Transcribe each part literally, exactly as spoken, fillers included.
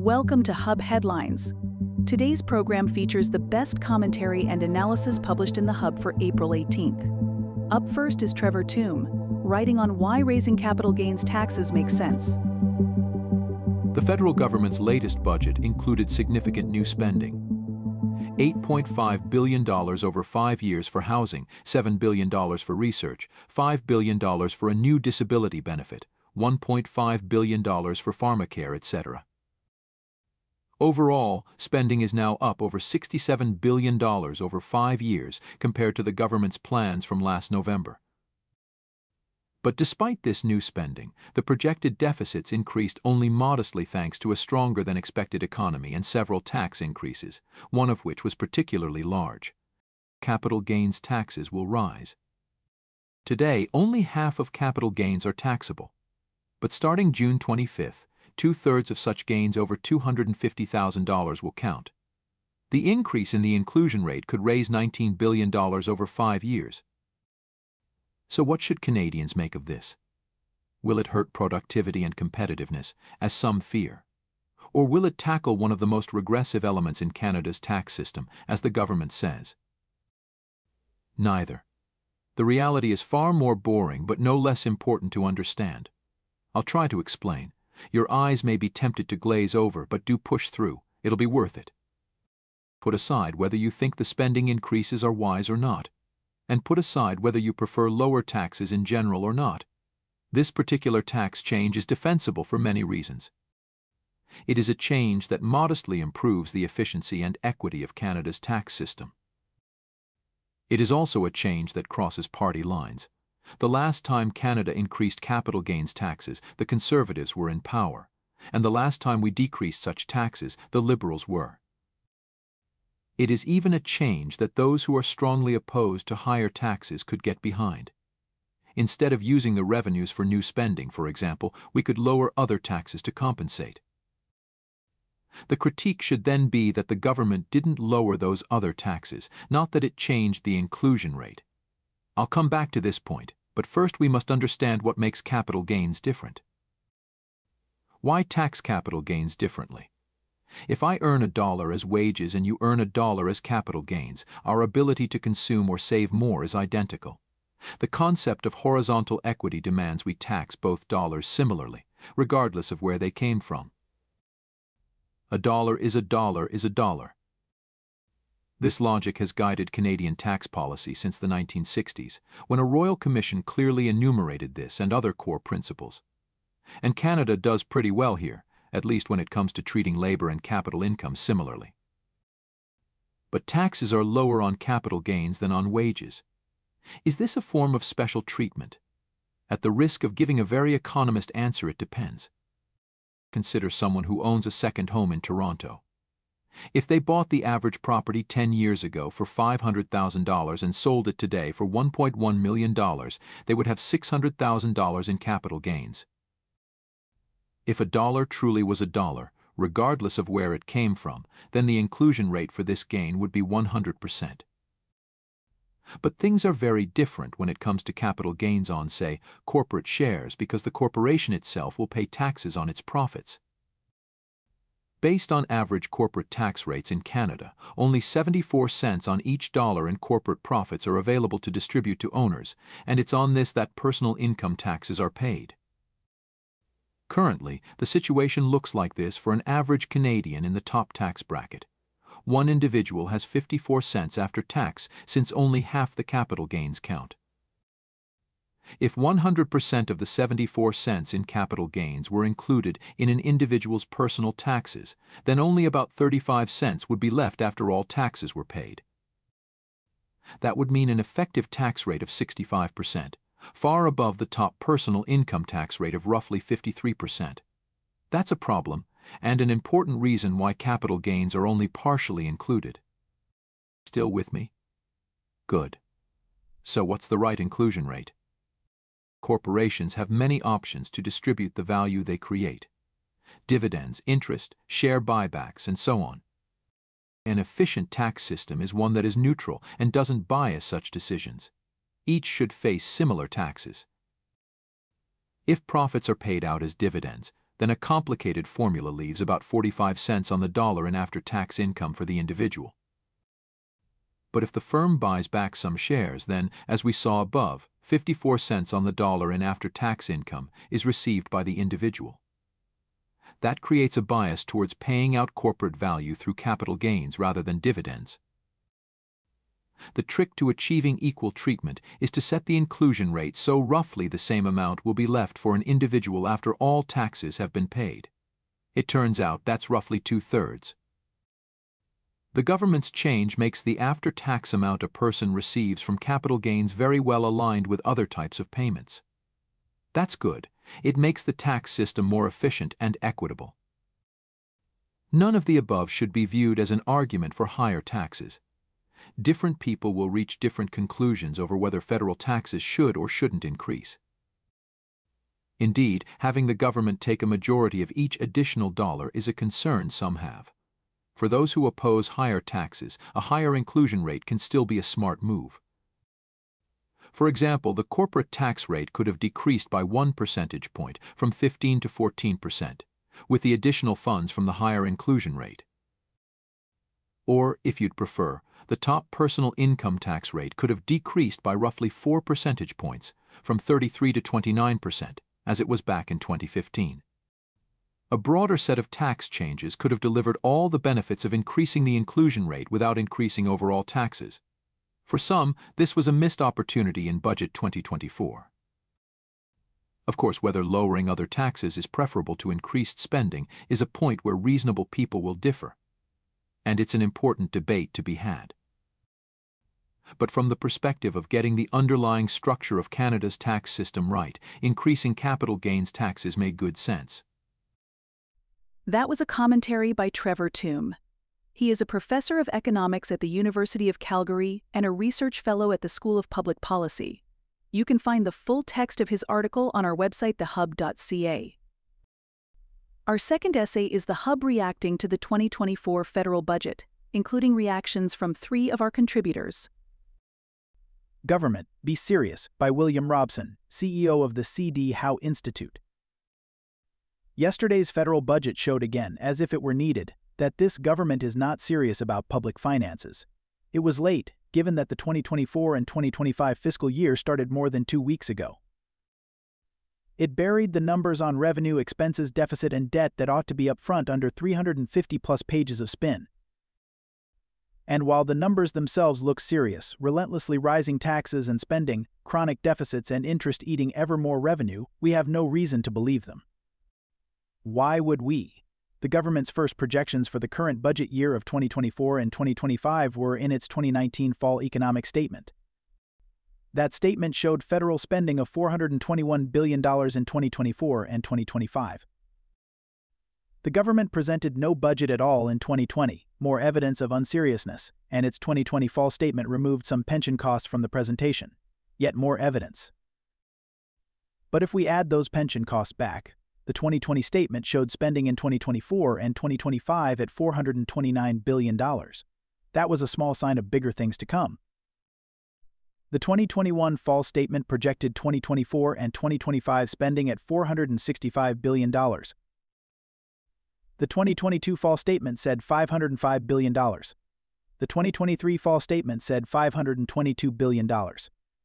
Welcome to Hub Headlines. Today's program features the best commentary and analysis published in the Hub for April eighteenth. Up first is Trevor Tombe, writing on why raising capital gains taxes makes sense. The federal government's latest budget included significant new spending. eight point five billion dollars over five years for housing, seven billion dollars for research, five billion dollars for a new disability benefit, one point five billion dollars for pharmacare, et cetera. Overall, spending is now up over sixty-seven billion dollars over five years compared to the government's plans from last November. But despite this new spending, the projected deficits increased only modestly thanks to a stronger-than-expected economy and several tax increases, one of which was particularly large. Capital gains taxes will rise. Today, only half of capital gains are taxable. But starting June twenty-fifth, two-thirds of such gains over two hundred fifty thousand dollars will count. The increase in the inclusion rate could raise nineteen billion dollars over five years. So what should Canadians make of this? Will it hurt productivity and competitiveness, as some fear? Or will it tackle one of the most regressive elements in Canada's tax system, as the government says? Neither. The reality is far more boring but no less important to understand. I'll try to explain. Your eyes may be tempted to glaze over, but do push through. It'll be worth it. Put aside whether you think the spending increases are wise or not. And put aside whether you prefer lower taxes in general or not. This particular tax change is defensible for many reasons. It is a change that modestly improves the efficiency and equity of Canada's tax system. It is also a change that crosses party lines. The last time Canada increased capital gains taxes, the Conservatives were in power, and the last time we decreased such taxes, the Liberals were. It is even a change that those who are strongly opposed to higher taxes could get behind. Instead of using the revenues for new spending, for example, we could lower other taxes to compensate. The critique should then be that the government didn't lower those other taxes, not that it changed the inclusion rate. I'll come back to this point, but first we must understand what makes capital gains different. Why tax capital gains differently? If I earn a dollar as wages and you earn a dollar as capital gains, our ability to consume or save more is identical. The concept of horizontal equity demands we tax both dollars similarly, regardless of where they came from. A dollar is a dollar is a dollar. This logic has guided Canadian tax policy since the nineteen sixties, when a Royal Commission clearly enumerated this and other core principles. And Canada does pretty well here, at least when it comes to treating labor and capital income similarly. But taxes are lower on capital gains than on wages. Is this a form of special treatment? At the risk of giving a very economist answer, it depends. Consider someone who owns a second home in Toronto. If they bought the average property ten years ago for five hundred thousand dollars and sold it today for one point one million dollars, they would have six hundred thousand dollars in capital gains. If a dollar truly was a dollar, regardless of where it came from, then the inclusion rate for this gain would be one hundred percent. But things are very different when it comes to capital gains on, say, corporate shares, because the corporation itself will pay taxes on its profits. Based on average corporate tax rates in Canada, only seventy-four cents on each dollar in corporate profits are available to distribute to owners, and it's on this that personal income taxes are paid. Currently, the situation looks like this for an average Canadian in the top tax bracket. One individual has fifty-four cents after tax, since only half the capital gains count. If one hundred percent of the seventy-four cents in capital gains were included in an individual's personal taxes, then only about thirty-five cents would be left after all taxes were paid. That would mean an effective tax rate of sixty-five percent, far above the top personal income tax rate of roughly fifty-three percent. That's a problem, and an important reason why capital gains are only partially included. Still with me? Good. So what's the right inclusion rate? Corporations have many options to distribute the value they create. Dividends, interest, share buybacks, and so on. An efficient tax system is one that is neutral and doesn't bias such decisions. Each should face similar taxes. If profits are paid out as dividends, Then a complicated formula leaves about forty-five cents on the dollar in after-tax income for the individual. But if the firm buys back some shares, then, as we saw above, fifty-four cents on the dollar in after-tax income is received by the individual. That creates a bias towards paying out corporate value through capital gains rather than dividends. The trick to achieving equal treatment is to set the inclusion rate so roughly the same amount will be left for an individual after all taxes have been paid. It turns out that's roughly two-thirds. The government's change makes the after-tax amount a person receives from capital gains very well aligned with other types of payments. That's good. It makes the tax system more efficient and equitable. None of the above should be viewed as an argument for higher taxes. Different people will reach different conclusions over whether federal taxes should or shouldn't increase. Indeed, having the government take a majority of each additional dollar is a concern some have. For those who oppose higher taxes, a higher inclusion rate can still be a smart move. For example, the corporate tax rate could have decreased by one percentage point from fifteen to fourteen percent, with the additional funds from the higher inclusion rate. Or, if you'd prefer, the top personal income tax rate could have decreased by roughly four percentage points, from thirty-three to twenty-nine percent, as it was back in twenty fifteen. A broader set of tax changes could have delivered all the benefits of increasing the inclusion rate without increasing overall taxes. For some, this was a missed opportunity in Budget twenty twenty-four. Of course, whether lowering other taxes is preferable to increased spending is a point where reasonable people will differ, and it's an important debate to be had. But from the perspective of getting the underlying structure of Canada's tax system right, increasing capital gains taxes made good sense. That was a commentary by Trevor Tombe. He is a professor of economics at the University of Calgary and a research fellow at the School of Public Policy. You can find the full text of his article on our website, the hub dot c a. Our second essay is The Hub reacting to the twenty twenty-four federal budget, including reactions from three of our contributors. Government, Be Serious, by William Robson, C E O of the C D Howe Institute. Yesterday's federal budget showed again, as if it were needed, that this government is not serious about public finances. It was late, given that the twenty twenty-four and twenty twenty-five fiscal year started more than two weeks ago. It buried the numbers on revenue, expenses, deficit, and debt that ought to be up front under three hundred fifty plus pages of spin. And while the numbers themselves look serious, relentlessly rising taxes and spending, chronic deficits, and interest eating ever more revenue, we have no reason to believe them. Why would we? The government's first projections for the current budget year of twenty twenty-four and twenty twenty-five were in its twenty nineteen Fall Economic Statement. That statement showed federal spending of four hundred twenty-one billion dollars in twenty twenty-four and twenty twenty-five. The government presented no budget at all in twenty twenty, more evidence of unseriousness, and its twenty twenty Fall Statement removed some pension costs from the presentation. Yet more evidence. But if we add those pension costs back, the twenty twenty statement showed spending in twenty twenty-four and twenty twenty-five at four hundred twenty-nine billion dollars. That was a small sign of bigger things to come. The twenty twenty-one Fall Statement projected twenty twenty-four and twenty twenty-five spending at four hundred sixty-five billion dollars. The twenty twenty-two Fall Statement said five hundred five billion dollars. The twenty twenty-three Fall Statement said five hundred twenty-two billion dollars.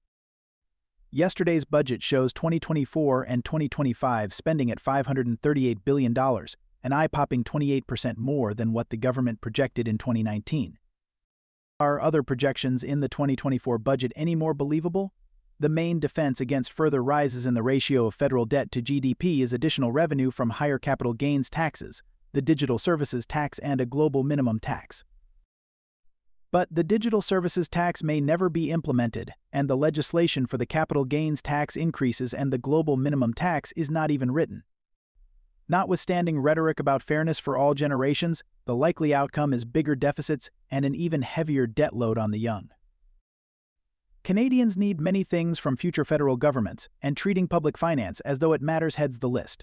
Yesterday's budget shows twenty twenty-four and twenty twenty-five spending at five hundred thirty-eight billion dollars, an eye-popping twenty-eight percent more than what the government projected in twenty nineteen. Are other projections in the twenty twenty-four budget any more believable? The main defense against further rises in the ratio of federal debt to G D P is additional revenue from higher capital gains taxes, the digital services tax, and a global minimum tax. But the digital services tax may never be implemented, and the legislation for the capital gains tax increases and the global minimum tax is not even written. Notwithstanding rhetoric about fairness for all generations, the likely outcome is bigger deficits and an even heavier debt load on the young. Canadians need many things from future federal governments, and treating public finance as though it matters heads the list.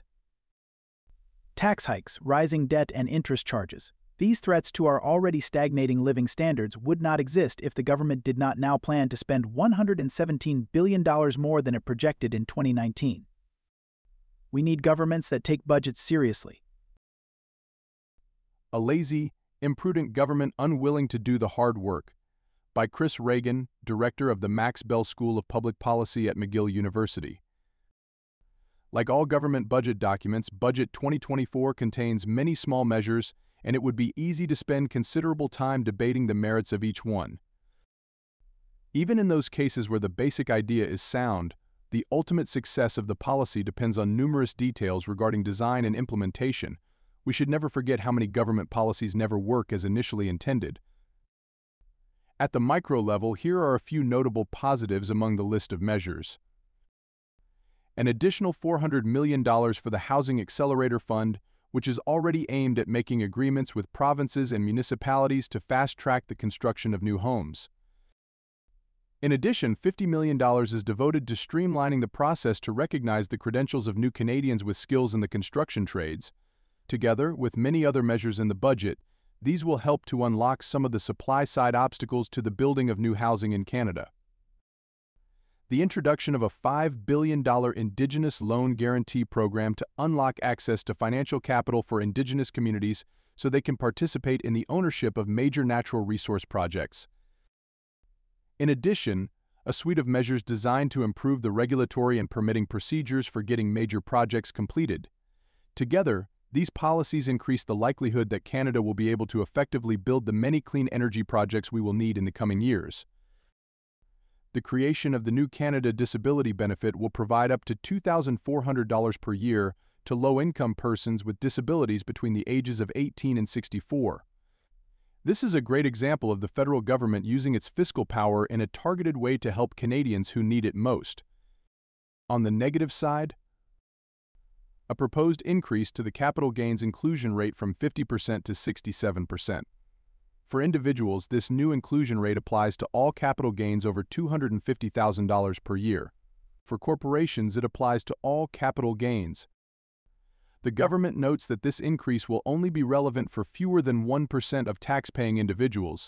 Tax hikes, rising debt, and interest charges. These threats to our already stagnating living standards would not exist if the government did not now plan to spend one hundred seventeen billion dollars more than it projected in twenty nineteen. We need governments that take budgets seriously. A Lazy, Imprudent Government Unwilling to Do the Hard Work, by Chris Reagan, director of the Max Bell School of Public Policy at McGill University. Like all government budget documents, Budget twenty twenty-four contains many small measures, and it would be easy to spend considerable time debating the merits of each one. Even in those cases where the basic idea is sound, the ultimate success of the policy depends on numerous details regarding design and implementation. We should never forget how many government policies never work as initially intended. At the micro level, here are a few notable positives among the list of measures. An additional four hundred million dollars for the Housing Accelerator Fund, which is already aimed at making agreements with provinces and municipalities to fast-track the construction of new homes. In addition, fifty million dollars is devoted to streamlining the process to recognize the credentials of new Canadians with skills in the construction trades. Together, with many other measures in the budget, these will help to unlock some of the supply-side obstacles to the building of new housing in Canada. The introduction of a five billion dollars Indigenous Loan Guarantee Program to unlock access to financial capital for Indigenous communities so they can participate in the ownership of major natural resource projects. In addition, a suite of measures designed to improve the regulatory and permitting procedures for getting major projects completed. Together, these policies increase the likelihood that Canada will be able to effectively build the many clean energy projects we will need in the coming years. The creation of the new Canada Disability Benefit will provide up to two thousand four hundred dollars per year to low-income persons with disabilities between the ages of eighteen and sixty-four. This is a great example of the federal government using its fiscal power in a targeted way to help Canadians who need it most. On the negative side, a proposed increase to the capital gains inclusion rate from fifty percent to sixty-seven percent. For individuals, this new inclusion rate applies to all capital gains over two hundred fifty thousand dollars per year. For corporations, it applies to all capital gains. The government notes that this increase will only be relevant for fewer than one percent of tax-paying individuals.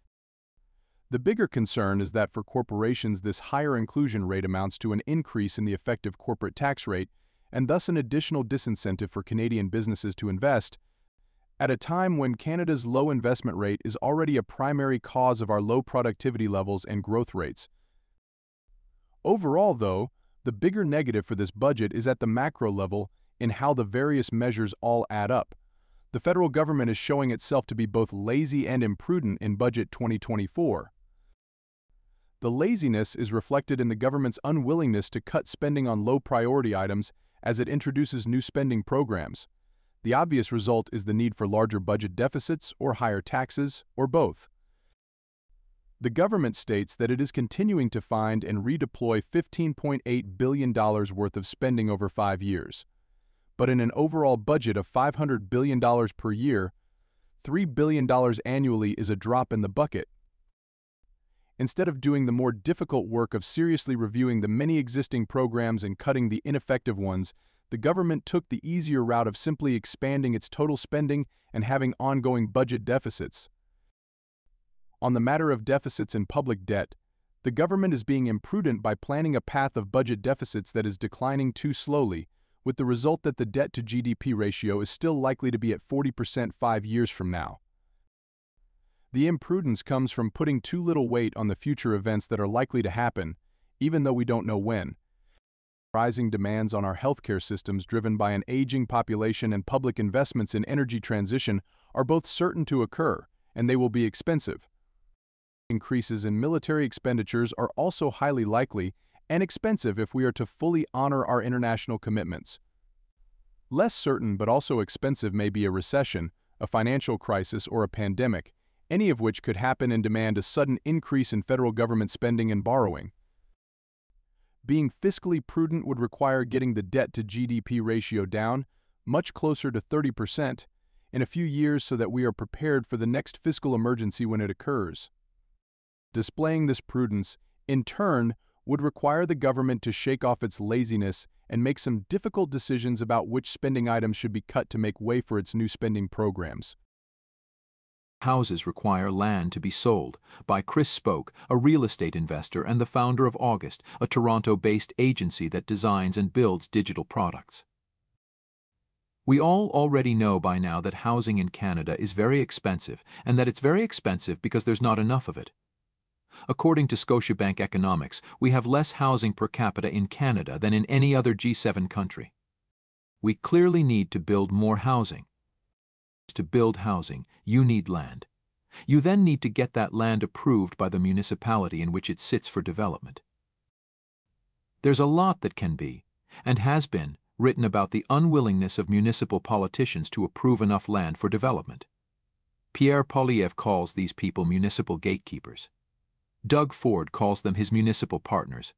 The bigger concern is that for corporations, this higher inclusion rate amounts to an increase in the effective corporate tax rate and thus an additional disincentive for Canadian businesses to invest, at a time when Canada's low investment rate is already a primary cause of our low productivity levels and growth rates. Overall, though, the bigger negative for this budget is at the macro level in how the various measures all add up. The federal government is showing itself to be both lazy and imprudent in Budget twenty twenty-four. The laziness is reflected in the government's unwillingness to cut spending on low-priority items as it introduces new spending programs. The obvious result is the need for larger budget deficits or higher taxes, or both. The government states that it is continuing to find and redeploy fifteen point eight billion dollars worth of spending over five years. But in an overall budget of five hundred billion dollars per year, three billion dollars annually is a drop in the bucket. Instead of doing the more difficult work of seriously reviewing the many existing programs and cutting the ineffective ones, the government took the easier route of simply expanding its total spending and having ongoing budget deficits. On the matter of deficits and public debt, the government is being imprudent by planning a path of budget deficits that is declining too slowly, with the result that the debt to G D P ratio is still likely to be at forty percent five years from now. The imprudence comes from putting too little weight on the future events that are likely to happen, even though we don't know when. Rising demands on our healthcare systems driven by an aging population and public investments in energy transition are both certain to occur, and they will be expensive. Increases in military expenditures are also highly likely and expensive if we are to fully honor our international commitments. Less certain but also expensive may be a recession, a financial crisis, or a pandemic, any of which could happen and demand a sudden increase in federal government spending and borrowing. Being fiscally prudent would require getting the debt to G D P ratio down, much closer to thirty percent, in a few years so that we are prepared for the next fiscal emergency when it occurs. Displaying this prudence, in turn, would require the government to shake off its laziness and make some difficult decisions about which spending items should be cut to make way for its new spending programs. Houses Require Land to be Sold, by Chris Spoke, a real estate investor and the founder of August, a Toronto-based agency that designs and builds digital products. We all already know by now that housing in Canada is very expensive, and that it's very expensive because there's not enough of it. According to Scotiabank Economics, we have less housing per capita in Canada than in any other G seven country. We clearly need to build more housing. To build housing, you need land. You then need to get that land approved by the municipality in which it sits for development. There's a lot that can be, and has been, written about the unwillingness of municipal politicians to approve enough land for development. Pierre Poilievre calls these people municipal gatekeepers. Doug Ford calls them his municipal partners.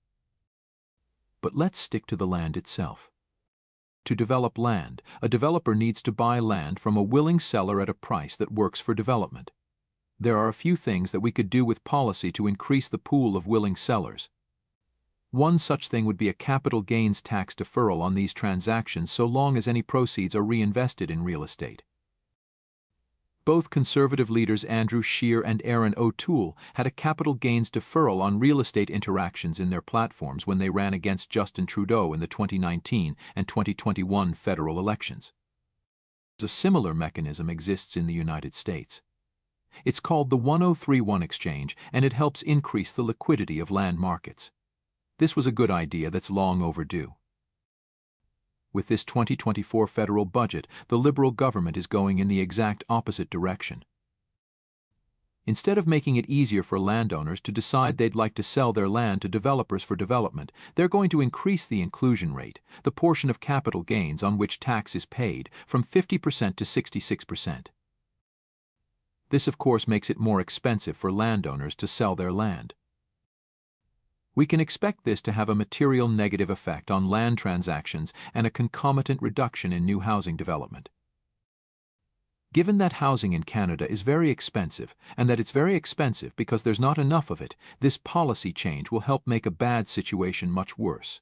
But let's stick to the land itself. To develop land, a developer needs to buy land from a willing seller at a price that works for development. There are a few things that we could do with policy to increase the pool of willing sellers. One such thing would be a capital gains tax deferral on these transactions so long as any proceeds are reinvested in real estate. Both Conservative leaders Andrew Scheer and Erin O'Toole had a capital gains deferral on real estate interactions in their platforms when they ran against Justin Trudeau in the twenty nineteen and twenty twenty-one federal elections. A similar mechanism exists in the United States. It's called the one oh three one exchange, and it helps increase the liquidity of land markets. This was a good idea that's long overdue. With this twenty twenty-four federal budget, the Liberal government is going in the exact opposite direction. Instead of making it easier for landowners to decide they'd like to sell their land to developers for development, they're going to increase the inclusion rate, the portion of capital gains on which tax is paid, from fifty percent to sixty-six percent. This, of course, makes it more expensive for landowners to sell their land. We can expect this to have a material negative effect on land transactions and a concomitant reduction in new housing development. Given that housing in Canada is very expensive, and that it's very expensive because there's not enough of it, this policy change will help make a bad situation much worse.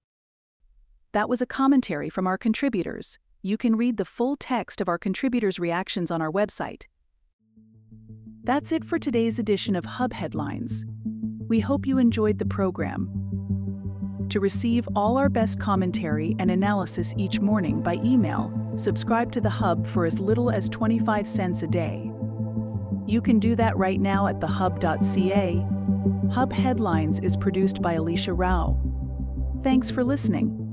That was a commentary from our contributors. You can read the full text of our contributors' reactions on our website. That's it for today's edition of Hub Headlines. We hope you enjoyed the program. To receive all our best commentary and analysis each morning by email, subscribe to the Hub for as little as twenty-five cents a day. You can do that right now at the hub dot c a. Hub Headlines is produced by Alicia Rao. Thanks for listening.